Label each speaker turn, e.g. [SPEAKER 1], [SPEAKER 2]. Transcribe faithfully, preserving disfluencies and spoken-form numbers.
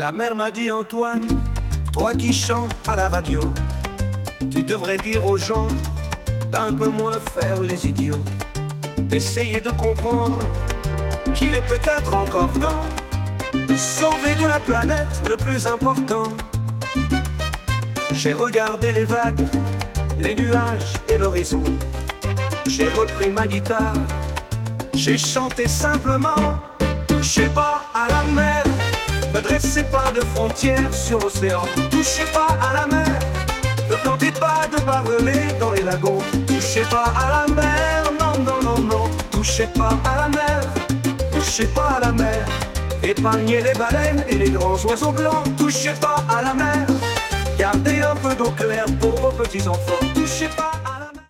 [SPEAKER 1] La mère m'a dit: Antoine, toi qui chantes à la radio, tu devrais dire aux gens d'un peu moins faire les idiots, d'essayer de comprendre qu'il est peut-être encore temps de sauver de la planète le plus important. J'ai regardé les vagues, les nuages et l'horizon. J'ai repris ma guitare, j'ai chanté simplement. Touchez pas à la mer, ne dressez pas de frontières sur l'océan. Touchez pas à la mer, ne tentez pas de barbelés dans les lagons. Touchez pas à la mer, non, non, non, non. Touchez pas à la mer, touchez pas à la mer. Épargnez les baleines et les grands oiseaux blancs. Touchez pas à la mer, gardez un peu d'eau claire pour vos petits enfants. Touchez pas